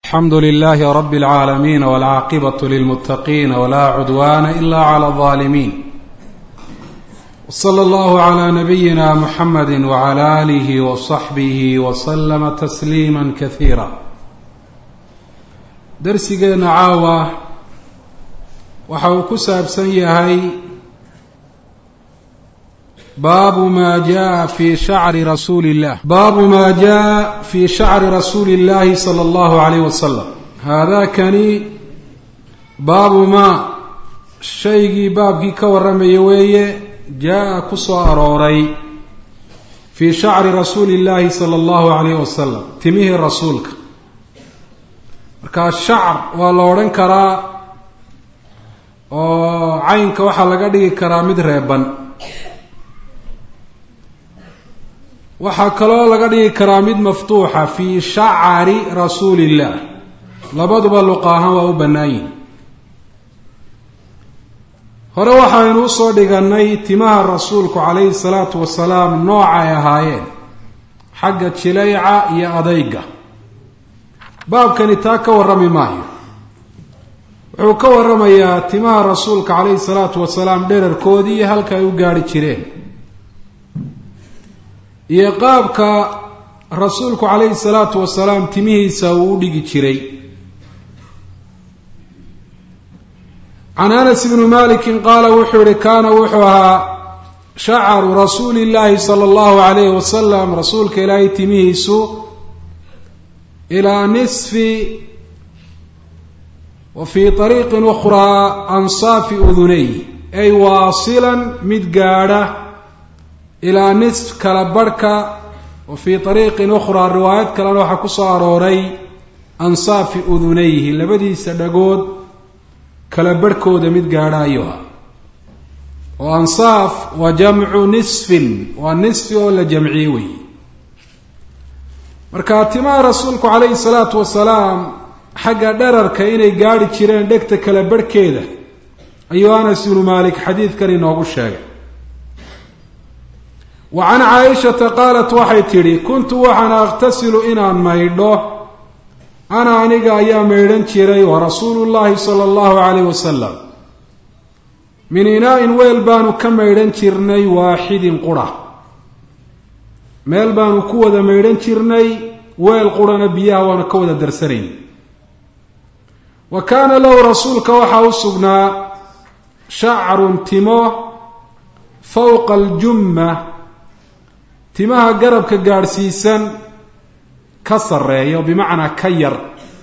الحمد لله رب العالمين والعاقبة للمتقين ولا عدوان إلا على الظالمين وصلى الله على نبينا محمد وعلى آله وصحبه وسلم تسليما كثيرا درسينا عاوة وحاو كساب سيهي باب ما جاء في شعر رسول الله في شعر رسول الله صلى الله عليه وسلم هذا كان باب ما شيء باب كورمي ويه جاء كسو أروري في شعر رسول الله صلى الله عليه وسلم تميه رسولك marka الشعر waa la oran karaa oo caynka waxa laga dhigi karaa mid reeban waxaa kaloo laga dhigi karaa mid maftuuxa fi shacri rasuulillah labaduba luqaahan waa u bannaayin hore waxaynu soo dhiganay timaha rasuulku calayhi salaatu wasalaam nooca ay ahaayeen xagga jilayca iyo adayga baabkani taa ka warrami maayo wuxuu ka warramayaa timaha rasuulka calayhi salaatu wasalaam dherarkoodii iyo halka ay u gaari jireen iyo qaabka rasuulku calayhi salaatu wasalaam timihiisa uu u dhigi jiray can anas ibni malikin qaala wuxuu yihi kaana wuxuu ahaa shacaru rasuuli llaahi sala allahu calayhi wasalam rasuulka ilaahay timihiisu ilaa nisfi wa fii طariiqin ukhraa ansaafi udunay ay waasilan mid gaadha ilaa nisf kala barhka wa fii طariiqin ukhraa riwaayad kalena waxaa ku soo arooray ansaafi udunayhi labadiisa dhagood kala barhkooda mid gaadha ayuu ah oo ansaaf waa jamcu nisfin waa nisfi oo la jamciye weeye marka timaha rasuulku calayhi salaatu wasalaam xagga dherarka inay gaadhi jireen dhegta kala barhkeeda ayuu anas ibnu maalik xadiidkan inoogu sheegay wa can caaishata qaalat waxay tidhi kuntu waxaan akhtasilu inaan maydho ana aniga ayaa maydhan jiray wa rasuulu llaahi sala allahu calayh wasalam min inaa-in weel baanu ka maydhan jirnay waaxidin qura meel baanu ku wada maydhan jirnay weel qurana biyaha waanu ka wada darsanayn wa kaana lahu rasuulka waxaa u sugnaa shacrun timo fawqa aljumma timaha garabka gaadhsiisan ka sarreeyo bimacnaa ka yar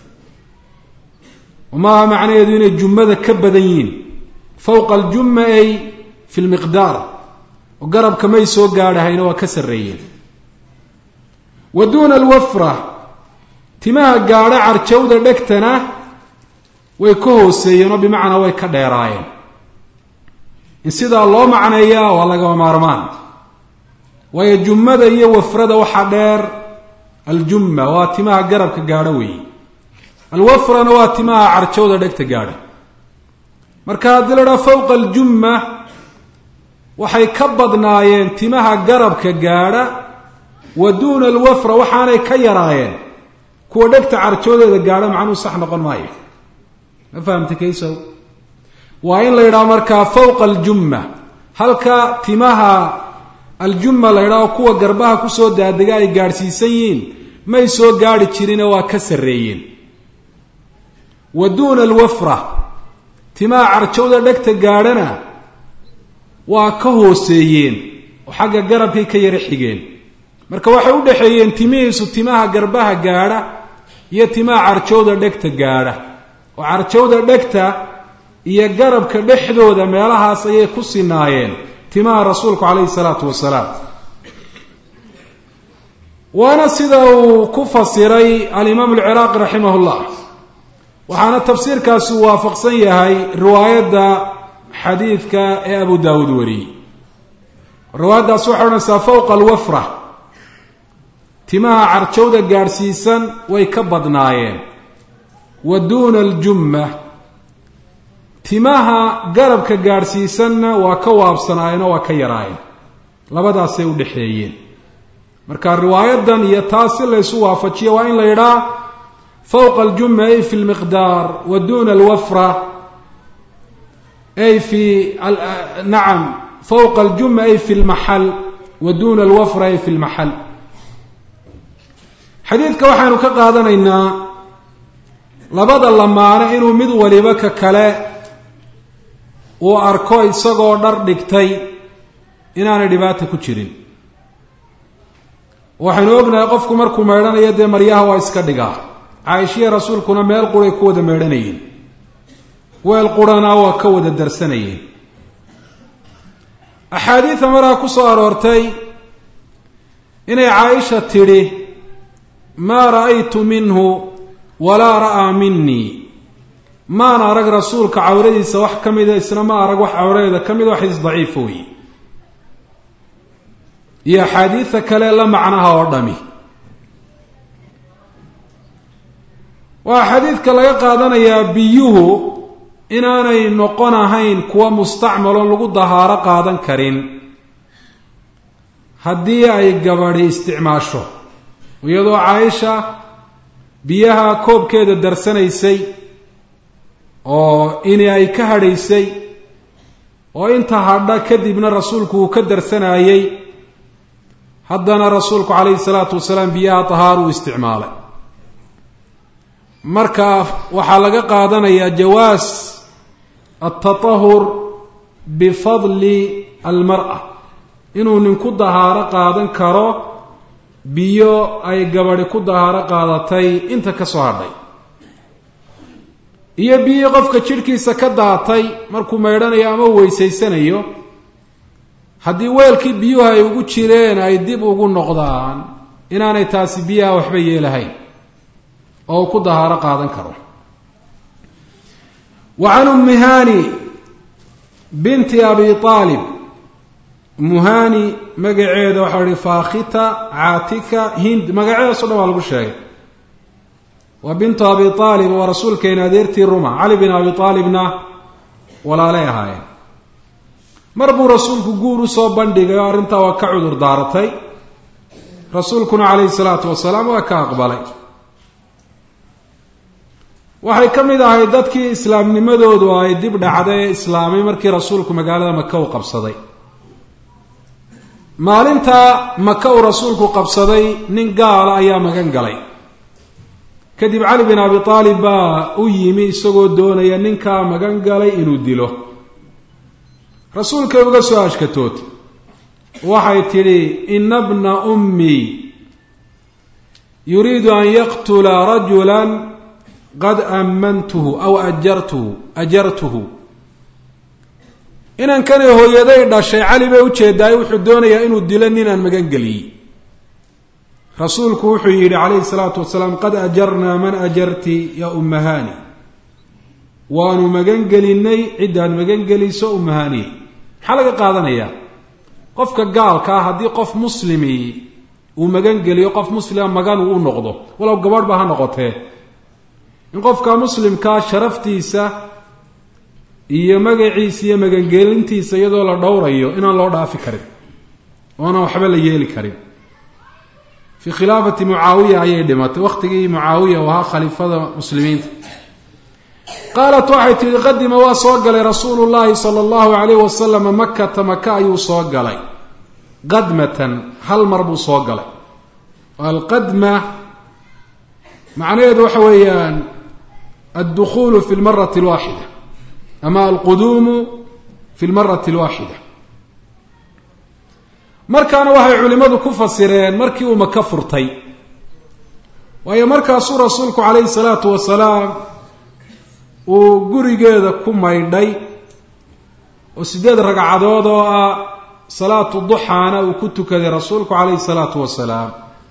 maaha macnaheedu inay jummada ka badan yihiin fawqa aljumma ay fi lmiqdaar oo garabka may soo gaadhahayna waa ka sarreeyeen wa duuna alwafra timaha gaadha carjawda dhegtana way ka hooseeyeen oo bimacnaa way ka dheeraayeen in sidaa loo macneeyaa waa lagama maarmaan waayo jummada iyo wafrada waxaa dheer aljumma waa timaha garabka gaadho weeye alwafrana waa timaha carjawda dhegta gaadha marka haddii la dhaha fawqa aljumma waxay ka badnaayeen timaha garabka gaadha wa duuna alwafra waxaanay ka yaraayeen kuwa dhegta carjoodeeda gaadha macnuu sax noqon maayo ma fahamta kaysow waa in la yidhaha markaa fawqa aljumma halka timaha aljumma la yidhaho kuwa garbaha kusoo daadega ay gaadhsiisan yihiin may soo gaadhi jirine waa ka sarreeyeen wa duuna alwafra timaha carjawda dhegta gaadhana waa ka hooseeyeen oo xagga garabkay ka yara xigeen marka waxay u dhexeeyeen timihiisu timaha garbaha gaadha iyo timaha carjawda dhegta gaadha oo carjawda dhegta iyo garabka dhexdooda meelahaas ayay ku sinaayeen timaha rasuulku calayhi salaatu wasalaam waana sida uu ku fasiray alimaam alciraaqi raximah llah waxaana tafsiirkaasi uu waafaqsan yahay riwaayadda xadiidka ee abu daawuud wariyey riwaayaddaas waxay odhanaysaa fawqa alwafra timaha carjawda gaadhsiisan way ka badnaayeen wa duuna aljumma timaha garabka gaadhsiisanna waa ka waabsanaayeen oo waa ka yaraayeen labadaasay u dhexeeyeen marka riwaayadan iyo taas si laysu waafajiyo waa in la yidhaa فوق الجمة أي في المقدار، ودون الوفرة أي في نعم فوق الجمة أي في المحل، ودون الوفرة أي في المحل. حديثك waxaanu ka qaadanaynaa labada lamaane inuu mid waliba ka kale uu arko isagoo dhar dhigtay inaanay dhibaato ku jirin. waxaanu ognahay qofku markuu meedhanayo dee maryaha waa iska dhigaa. caaishiya rasuulkuna meel quray ku wada meedhanayeen, weel qurana waa ka wada darsanayeen. axaadiida maraa ku soo aroortay inay caaisha tidhi maa ra'aytu minhu walaa ra'aa minii, maan arag rasuulka cawradiisa wax ka mida, isna ma arag wax cawradeeda ka mida. xadiis daciifa weeye, iyo axaadiida kale la macnaha oo dhami. waa xadiidka laga qaadanayaa biyuhu inaanay noqon ahayn kuwa mustacmalo lagu dahaaro qaadan karin haddii ay gabadhi isticmaasho, iyadoo caaisha biyaha koobkeeda darsanaysay oo in ay ka hadhaysay, oo inta hadha kadibna rasuulku uu ka darsanayay, haddana rasuulku calayhi salaatu wasalaam biyaha tahaar uu isticmaalay. marka waxaa laga qaadanayaa jawaas altatahur bifadli almar'a, inuu ninku dahaaro qaadan karo biyo ay gabadhi ku dahaaro qaadatay inta ka soo hadhay, iyo biyihii qofka jidhkiisa ka daatay markuu meydhanayo ama weysaysanayo, haddii weelkii biyuhu ay ugu jireen ay dib ugu noqdaan inaanay taasi biyaha waxba yeelahayn oo ku dahaaro qaadan karo. wa can ummi hani binti abi aalib, ummu hani magaceeda waxaa ihi faakhita, caatika, hind, magaceedaas o dhan waa lagu sheegay. waa bintu abi aalib, waa rasuulkeena adeertii ruma. cali bin abi aalibna walaalay ahaayeen. mar buu rasuulku guur u soo bandhigay oo arrintaa waa ka cudur daaratay, rasuulkuna calayhi salaatu wasalaam waa ka aqbalay. waxay ka mid ahay dadkii islaamnimadoodu ay dib dhacday ee islaamay markii rasuulku magaalada maka u qabsaday. maalinta maka uu rasuulku qabsaday nin gaala ayaa magan galay. kadib cali bin abi aalib baa u yimi isagoo doonaya ninkaa magan galay inuu dilo. rasuulkay uga soo ashkatootay, waxay tidhi ina bna ummii yuriidu an yaqtula rajulan qad ammantuhu aw ajartuhu. inankanay hooyaday dhashay cali bay ujeedaay, wuxuu doonayaa inuu dilo ninaan magan geliyey. rasuulku wuxuu yidhi calayhi salaatu wasalaam qad ajarnaa man ajarti ya umma hani, waanu magan gelinay ciddaad magan geliso umma hani. maxaa laga qaadanayaa qofka gaalka ah haddii qof muslimi uu magan geliyo, qof muslima magan uu u noqdo, walow gabadh ba ha noqotee, in qofka muslimkaa sharaftiisa iyo magaciisa iyo magangelintiisa iyadoo la dhowrayo inaan loo dhaafi karin, oona waxba la yeeli karin. fii khilaafati mucaawiya ayay dhimatay, wakhtigii mucaawiya oo ahaa khaliifada muslimiinta. qaalat waxay tihi qadima waa soo galay rasuulu llaahi sala allahu calayhi wasalam makata, maka ayuu soo galay. qadmatan, hal mar buu soo galay. alqadma macnaheedu waxa weeyaan الدخول في المرة الواحدة أما القدوم في المرة الواحدة. markaana waxay culimadu ku fasireen markii uu maka furtay, waayo markaasuu rasuulku calayhi salaatu wasalaam uu gurigeeda ku maydhay oo 8 ragcadood oo ah salaatu duxaana uu ku tukaday rasuulku calayhi salaatu wasalaam.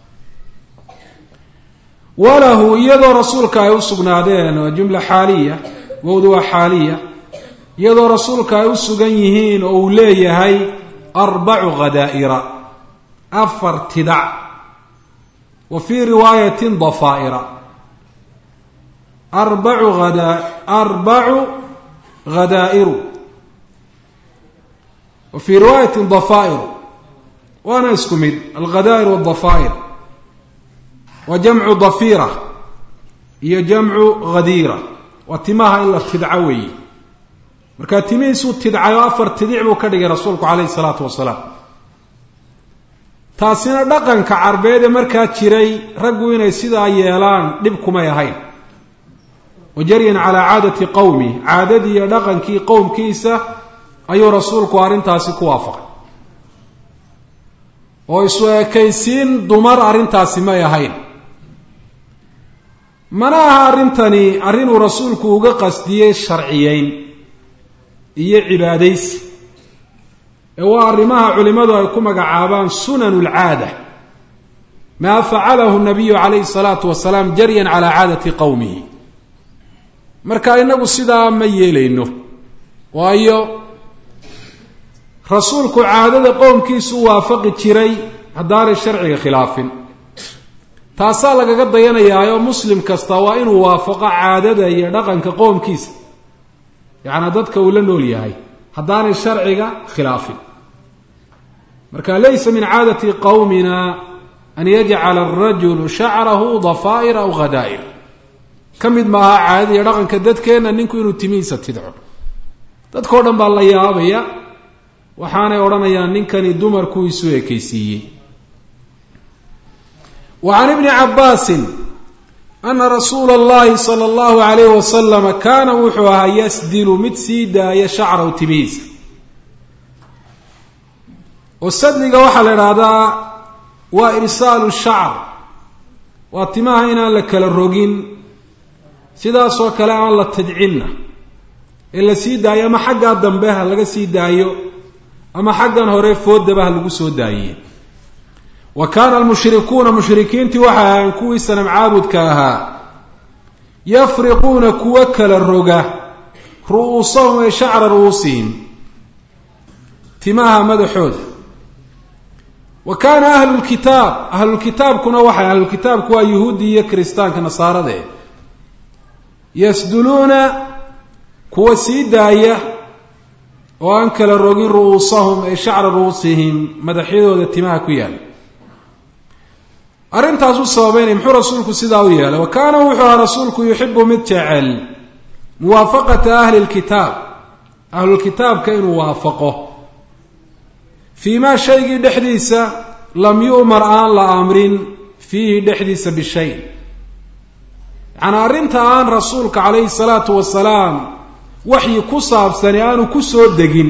walahu, iyadoo rasuulka ay u sugnaadeen, waa jumla xaaliya, wowdu waa xaaliya, iyadoo rasuulka ay u sugan yihiin oo uu leeyahay 4 ghadaa'ira, 4 tidac, wa fii riwaayatin dafaa'ira, 4 ghadaa'iru, wa fii riwaayatin dafaa'iru, waana isku mid alghadaa'ir wadafaa'ir. wa jamcu dafira, iyo jamcu ghadiira waa timaha in la tidco weeye markaa timihiisuu tidcayo 4 tidic buu ka dhigay rasuulku calayhi salaatu wasalaam taasina dhaqanka carbeed ee markaa jiray raggu inay sidaa yeelaan dhib kumay ahayn wajaryan calaa caadati qowmi caadadii iyo dhaqankii qowmkiisa ayuu rasuulku arrintaasi ku waafaqay oo isu ekaysiin dumar arrintaasi may ahayn mana aha arrintani arrinuu rasuulku uga qasdiyey sharciyeyn iyo cibaadaysi ee waa arrimaha culimmadu ay ku magacaabaan sunanu lcaada maa facalahu nabiyu calayhi salaatu wasalaam jaryan calaa caadati qowmihi marka inagu sidaa ma yeelayno waayo rasuulku caadada qowmkiisu waafaqi jiray haddaanay sharciga khilaafin taasaa lagaga dayanayaayo muslim kasta waa inuu waafaqo caadada iyo dhaqanka qowmkiisa yacnaa dadka uu la nool yahay haddaanay sharciga khilaafin marka laysa min caadati qowmina an yajcala arajulu shacrahu dafaa'ir aw ghadaa'ir ka mid maaha caadada iyo dhaqanka dadkeenna ninku inuu timihiisa tidco dadkao dhan baa la yaabaya waxaanay odhanayaan ninkani dumarkuu isu ekaysiiyey wa can ibni cabbaasin ana rasuula allahi sala allahu alayhi wasalama kaana wuxuu ahaa yasdilu mid sii daaya shacrahu timihiisa oo sadliga waxaa la idhaahdaa waa irsaalu shacr waa timaha inaan la kala rogin sidaasoo kale aan la tidcinna ee la sii daayo ama xaggaa dambe ha laga sii daayo ama xaggan hore foodaba ha lagu soo daayey wa kaana almushrikuuna mushrikiintii waxay ahaayeen kuwii sanam caabudka ahaa yafriquuna kuwa kala roga ru'uusahum ee shacra ru'uusihim timaha madaxooda wa kaana ahlulkitaabkuna waxay ahlulkitaabku waa yuhuuddii iyo kiristaanka nasaarade yasduluuna kuwa sii daaya oo aan kala rogin ru'uusahum ee shacra ru'uusihim madaxyadooda timaha ku yaala arrintaas u sababeynay muxuu rasuulku sidaa u yeelay wa kaana wuxuu ahaa rasuulku yuxibu mid jecel muwaafaqata ahli lkitaab ahlulkitaabka inuu waafaqo fii maa shaygii dhexdiisa lam yu'mar aan la amrin fiihi dhexdiisa bishay yacnaa arrinta aan rasuulka calayhi salaatu wasalaam waxyi ku saabsani aanu ku soo degin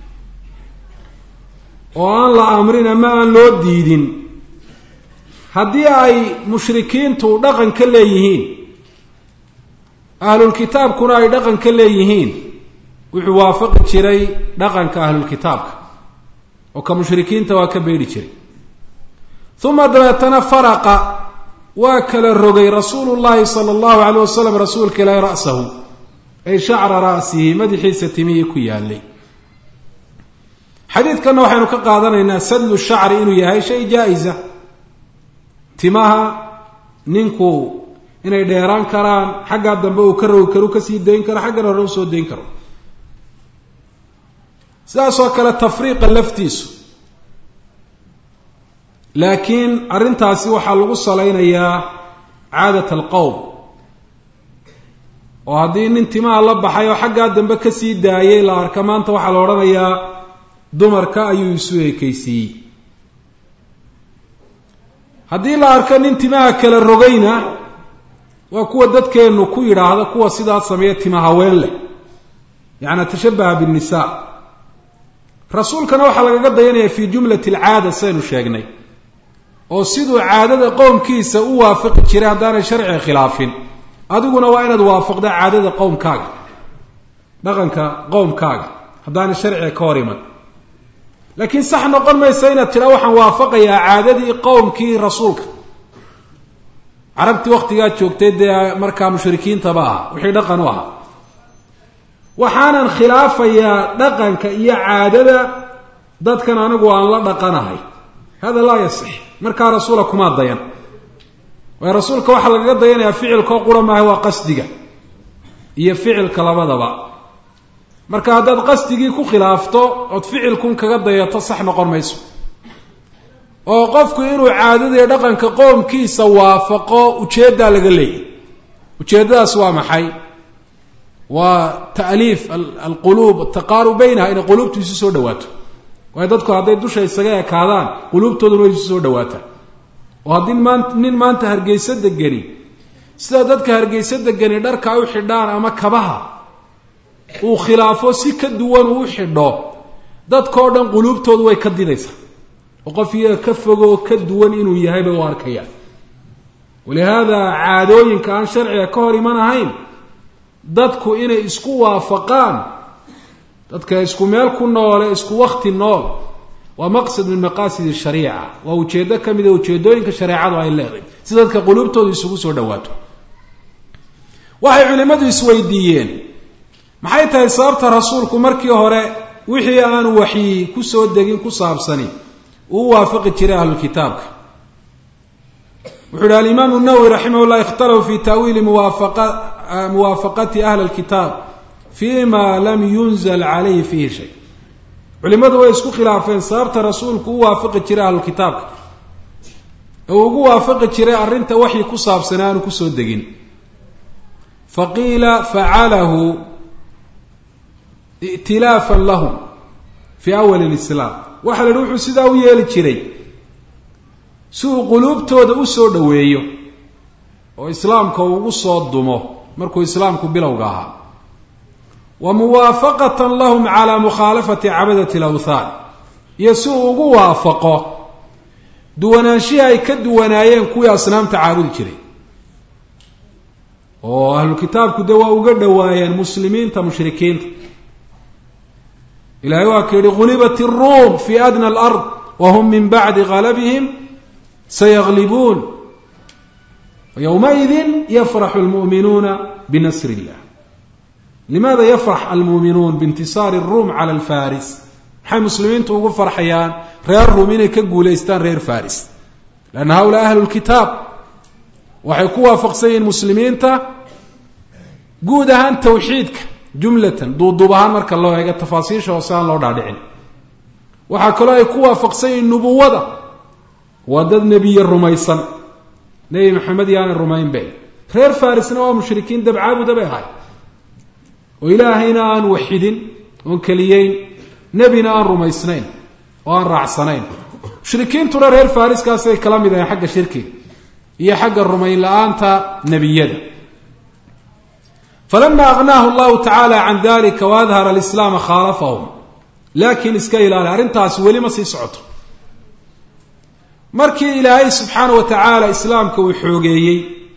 oo aan la amrin ama aan loo diidin haddii ay mushrikiintu dhaqan ka leeyihiin ahlulkitaabkuna ay dhaqan ka leeyihiin wuxuu waafaqi jiray dhaqanka ahlulkitaabka oo ka mushrikiinta waa ka beydhi jiray uma dabeetana faraqa waa kala rogay rasuulu llahi sala allahu alayh wasalam rasuulka ilaahi ra'sahu ay shacra ra'sihi madaxiisa timihii ku yaalay xadiidkanna waxaynu ka qaadanaynaa sadlu shacri inuu yahay shay jaa-isa timaha ninku inay dheeraan karaan xaggaa dambe uu ka rogi karo u kasii dayn karo xaggan hore usoo dayn karo sidaasoo kale tafriiqa laftiisu laakiin arrintaasi waxaa lagu salaynayaa caadat alqowm oo haddii nin timaha la baxay oo xaggaa dambe kasii daayay la arka maanta waxaa la odhanayaa dumarka ayuu isu ekaysiiyey haddii la arko nin timaha kala rogayna waa kuwa dadkeennu ku yidhaahda kuwa sidaa sameeya tima haween leh yacnaa tashabaha binnisaa rasuulkana waxaa lagaga dayanaya fii jumlati alcaada saynu sheegnay oo siduu caadada qowmkiisa u waafaqi jiray haddaanay sharciga khilaafin adiguna waa inaad waafaqda caadada qowmkaaga dhaqanka qowmkaaga haddaanay sharciga ka hor iman laakiin sax noqon maysa inaad tidhaa waxaan waafaqayaa caadadii qowmkii rasuulka carabtii waktigaa joogtay dee markaa mushrikiintaba aha wixii dhaqan u ahaa waxaanan khilaafayaa dhaqanka iyo caadada dadkan anigu aan la dhaqanahay hada laa yasix markaa rasuula kumaa dayan waayo rasuulka waxaa lagaga dayanayaa ficilkoo qura maaha waa qasdiga iyo ficilka labadaba marka haddaad qasdigii ku khilaafto ood ficilkun kaga dayato sax noqon mayso oo qofku inuu caadada iyo dhaqanka qoomkiisa waafaqo ujeeddaa laga leeyahy ujeedadaas waa maxay waa ta'liif alquluub taqaarub baynaha inay quluubtu isu soo dhawaato waayo dadku hadday dusha isaga ekaadaan quluubtooduna way isu soo dhawaataan oo haddii nin maanta hargeysa degani sida dadka hargeysa degani dharka ay u xidhaan ama kabaha uu khilaafo si ka duwan uu xidho dadkoo dhan quluubtoodu way ka didaysaa oo qof iyaga ka fogo ka duwan inuu yahay bay u arkayaan walihaada caadooyinka aan sharciga ka hor iman ahayn dadku inay isku waafaqaan dadka isku meel ku noole isku wakti nool waa maqsad min maqaasid shariica waa ujeedo ka mid ah ujeedooyinka shareecadu ay leedahay si dadka quluubtooda isugu soo dhawaato waxay culimadu isweydiiyeen maxay tahay sababta rasuulku markii hore wixii aanu waxyi ku soo degin ku saabsani uu waafaqi jiray ahlul kitaabka wuxuu yidhi alimaam an-Nawawi raximahullah ikhtalafu fi ta'wiili muwaafaqati ahli alkitaab fima lam yunzal calayhi fihi shay culimadu way isku khilaafeen sababta rasuulku u waafaqi jiray ahlul kitaabka oo ugu waafaqi jiray arrinta waxyi ku saabsan aanu ku soo degin faqiila facalahu i'tilaafan lahum fi awal al-islam waxa la wuxuu sidaa u yeeli jiray si uu quluubtooda u soo dhaweeyo oo islaamka ugu soo dumo markuu islaamku bilowga ahaa wa muwaafaqatan lahum ala mukhalafati cabadati al-awthan iyo si uu ugu waafaqo duwanaanshihi ay ka duwanaayeen kuwii asnaamta caabudi jiray oo ahlu kitaabku de waa uga dhawaayeen muslimiinta mushrikiinta ilaahay waa ka yidhi ghulibat ar-rum fi adna al-ard wa hum min ba'di ghalabihim sayaghlibuun yawmaidhin yafrahu al-mu'minuna binasri illah limaada yafrah al-mu'minun biintisaari ar-rum ala al-faris maxay muslimiintu ugu farxayaan reer rum inay ka guulaystaan reer faris lanna hawla ahlu al-kitaab waxay ku waafaqsan muslimiinta guud ahaan tawxiidka jumlatan duuduub ahaan marka loo eego tafaasiisha oo saan loo dhaadhicin waxaa kaloo ay ku waafaqsan yihiin nubuwada waa dad nebiye rumaysan nebi maxamed yaana rumayn be reer farisna waa mushrikiin dabcaabuda bay ahay oo ilaahayna aan waxidin oon keliyeyn nebina aan rumaysnayn oo aan raacsanayn mushrikiintuna reer fariskaasay kala mid ahay xagga shirkiga iyo xagga rumayn la-aanta nebiyada falama agnaahu allahu tacaala can dalika waadhara alislaama khaalafahum laakiin iska ilaali arrintaasi weli ma sii socoto markii ilaahay subxaana wa tacaala islaamka uu xoogeeyey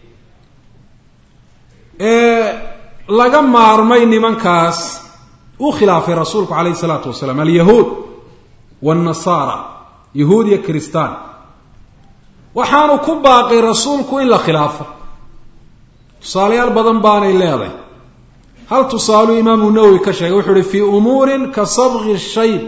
ee laga maarmay nimankaas uu khilaafay rasuulku calayhi salaatu wasalaam alyahuud waannasaara yahuud iyo kiristaan waxaanu ku baaqay rasuulku in la khilaafo tusaalayaal badan baanay leedahay hal tusaalu imaamu nawowi ka sheegay wuxuu uhi fii umuurin ka sabqi shayb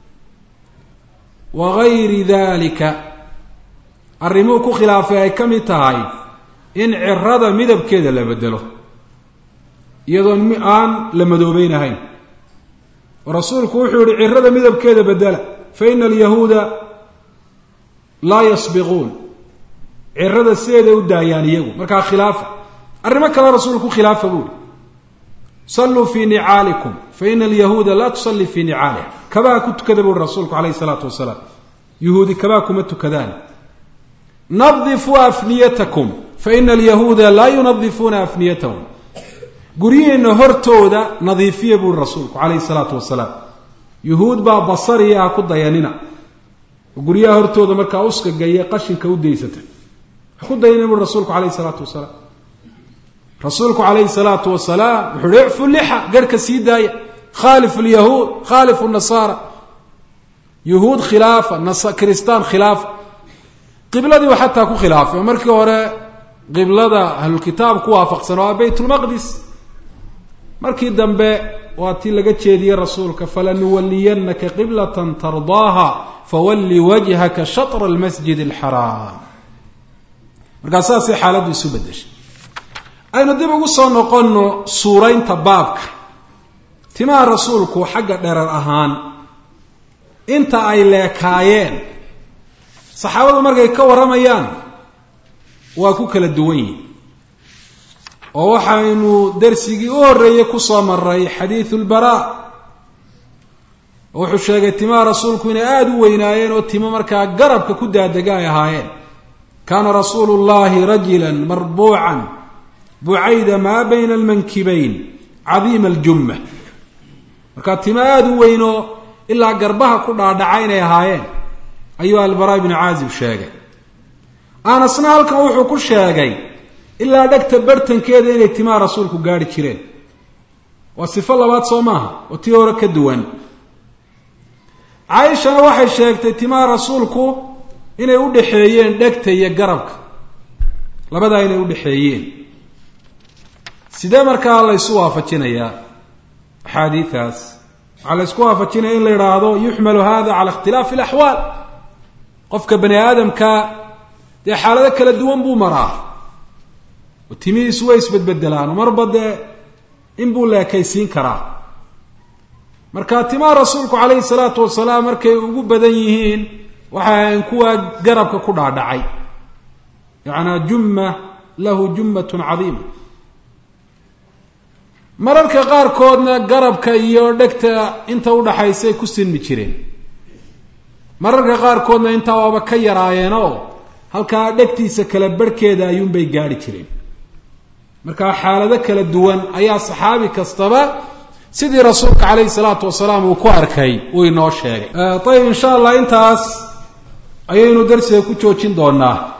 wa gayri dalika arrimuu ku khilaafay ay ka mid tahay in cirada midabkeeda la bedelo iyadoon aan la madoobeynahayn oo rasuulku wuxuu yihi cirada midabkeeda bedela fa ina alyahuuda laa yasbiquun cirada sideeday u daayaan iyagu markaa khilaafa arrimo kale rasuulku khilaafa buuri salluu fii nicaalikum fa ina alyahuuda laa tusalli fii nicaaliha kabaa ku tukada buuri rasuulku calayhi salaatu wasalaam yahuudi kabaa kuma tukadaan nadifuu afniyatakum fa ina alyahuuda laa yunadifuuna afniyatahum guryihiina hortooda nadiifiya buuri rasuulku calayhi salaatu wasalaam yuhuud baa basariya ha ku dayanina guryaha hortooda markaa uskagaya qashinka u daysata ha ku dayanina buuri rasuulku calayhi salaatu wasalaam rasuulku calayhi salaatu wasalaam wuxuu uhi icfu lixa garhka sii daaya khaalifu lyahuud khaalifu nasaara yuhuud khilaafa kiristaan khilaafa qibladiiba xataa ku khilaafay oo markii hore qiblada ahlulkitaab ku waafaqsan oo baytulmaqdis markii dambe waa tii laga jeediyey rasuulka falanuwaliyanaka qiblatan tardaaha fawalli wajhaka shatra almasjid alxaraam markaa saasay xaaladdu isu bedeshay aynu dib ugu soo noqonno suuraynta baabka timaha rasuulku xagga dherer ahaan inta ay leekaayeen saxaabadu markay ka warramayaan waa ku kala duwan yihiin ووحينو درسي أوري كسو مري حديث البراء wuxuu sheegay timaa rasuulku inay aad u weynaayeen oo timo markaa garabka ku daadegay ahaayeen kaana rasuulullaahi rajulan marbuucan bucayda maa bayna almankibayn cadiima aljumma markaa timo aad u weynoo ilaa garbaha ku dhaadhacay inay ahaayeen ayuu albaraa ibnu caazib sheegay anasna halkan wuxuu ku sheegay ilaa dhegta bartankeeda inay timaa rasuulku gaadhi jireen waa sifo labaad soo maaha oo tii hore ka duwan caaishana waxay sheegtay timaa rasuulku inay u dhaxeeyeen dhegta iyo garabka labadaa inay u dhaxeeyeen sidee markaa la isu waafajinayaa axaadiidaas waxaa la isku waafajinaya in la yidhaahdo yuxmalu hada cala ikhtilaafi alaxwaal qofka bani aadamka dee xaalado kala duwan buu maraa oo timihiisu way isbedbedelaan marba dee inbuu leekaysiin karaa marka timaa rasuulku calayhi salaatu wasalaam markay ugu badan yihiin waxay kuwa garabka ku dhaadhacay yacnaa jumma lahu jummatun cadiima mararka qaarkoodna garabka iyo dhegta inta udhaxaysay ku sinmi jireen mararka qaarkoodna intaa waaba ka yaraayeen oo halkaa dhegtiisa kala barhkeeda ayuunbay gaadhi jireen markaa xaalado kala duwan ayaa saxaabi kastaba sidii rasuulka calayhi salaatu wasalaam uu ku arkay uu inoo sheegay ayib insha allah intaas ayaynu darsiga ku joojin doonaa